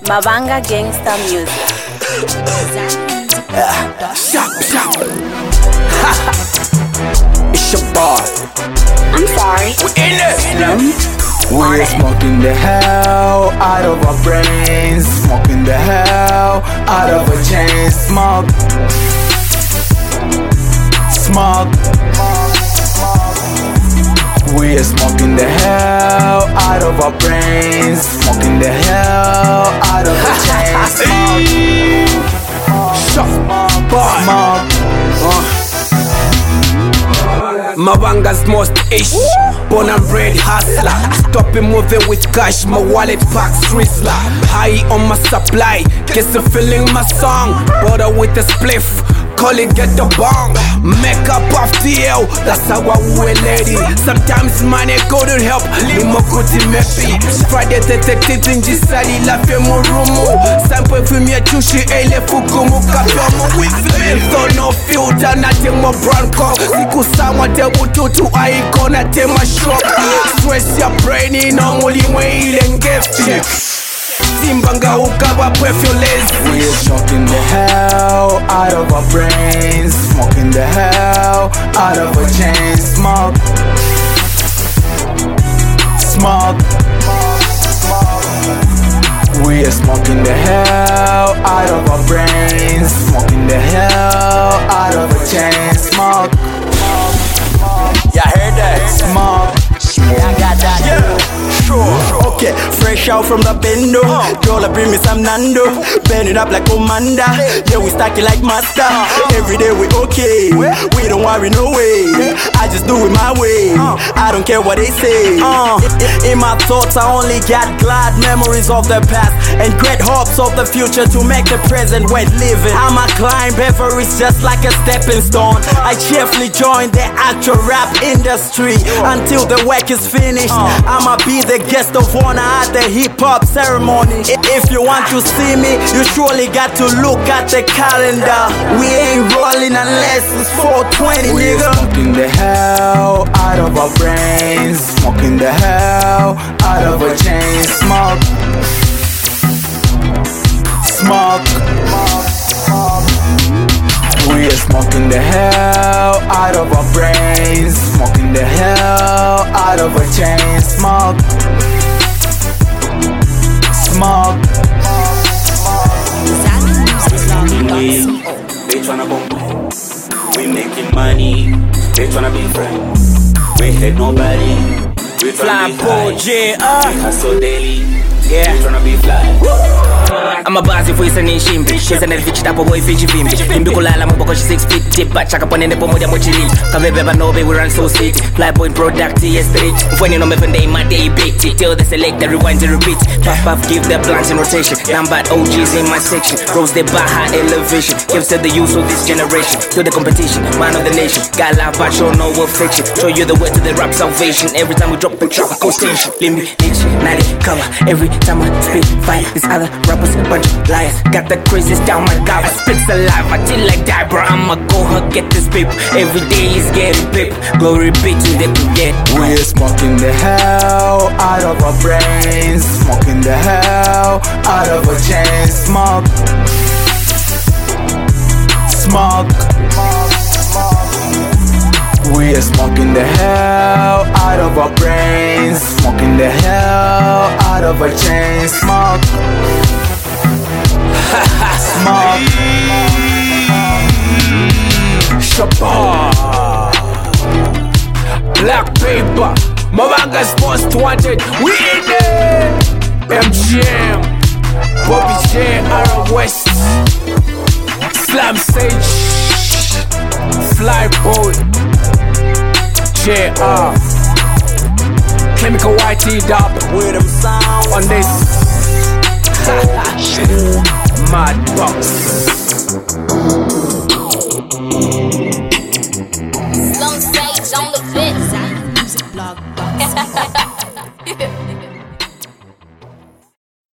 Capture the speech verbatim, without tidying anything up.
Mavanga Gangsta Music. Shop, shop. It's your boy. I'm sorry. We in it. No. We're smoking the hell out of our brains. Smoking the hell out of our chain. Smoke. Smoke. We're smoking the hell out of our brains. Smoking the hell out of our chain. Smoke. Shop. Smoke. Uh. Mavanga's most ish. Born and bred hustler. Stopping moving with cash. My wallet packs Rizla. High on my supply. Guess I'm feeling my song. Border with a spliff. Call it get the bong. Make up off T L. That's how I will lady. Sometimes money couldn't help. Limo kuti mepi. Friday tete tete njisali la fe murumu. Sample fumi ya chushi ele fukumu kapyomu. So no filter na temo brown cock. Siku sawa te bututu aiko na tema shock. Stress ya brainy no mulimwe ile ngefi. Timbanga ukaba perfulez. We're smoking the hell out of our brains. Smoking the hell out of our chain. Smoke. Smoke. We're smoking the hell out of our brains. Smoking the hell out of our chain. Smoke. Y'all heard that? Smoke. Yeah, I got that. Yeah, sure. Okay, fresh out from the bendo. Dollar bring me some Nando. Bend it up like Commander. Yeah, we stack it like master. Every day we okay. We don't worry no way. I just do it my way. I don't care what they say. Uh, in my thoughts, I only got glad memories of the past and great hopes of the future to make the present worth living. I'ma climb Everest just like a stepping stone. I cheerfully join the actual rap industry until the work is finished. I'ma be the guest of honor at the hip-hop ceremony. If you want to see me, you surely got to look at the calendar. We ain't rolling unless it's four twenty, We're nigga. smoking the hell out of our brains. Smoking the hell out of our chain. Smoke. Smoke. We're smoking the hell out of our brains. Smoking the hell out of our chain. Smoke. Smoke. They tryna bomb. We making money. They tryna be friends. We hate nobody. We tryna be high. uh. We hustle daily. Yeah. We tryna be fly. I'm a bazi voice and shimbi. She's an elf tapo boy fiji vimbi. Imbi kulala muboko she six feet deep. But chaka pone ne pomo dia mochili. Kavebe no be we run so sweet. Fly point product yes street. When you know me day my day beat. Till the select the rewind and repeat. Puff puff give the blunts in rotation. Number O Gs in my section. Rose the bar high elevation. Gives to the youth of this generation. To the competition, man of the nation. Got love but show no affection. Show you the way to the rap salvation. Every time we drop the drop go station. Limby, niche, nighty cover. Every time I spit fire, these other rappers bunch of liars. Got the crazies down my guy. I spit alive, I till like die, bro. I'ma go and get this paper. Every day is getting paper. Glory be to the get. We're smoking the hell out of our brains. Smoking the hell out of our chain. Smoke. Smoke. We're smoking the hell out of our brains. Smoking the hell out of our chain. Smoke. Smoke. Shabba. Black paper. Mavanga's most wanted. We in there. M G M. Bobby J. R. West. Slam Sage. Fly Boy. J R. Chemical Y T dub. With them sounds On this Mad Box.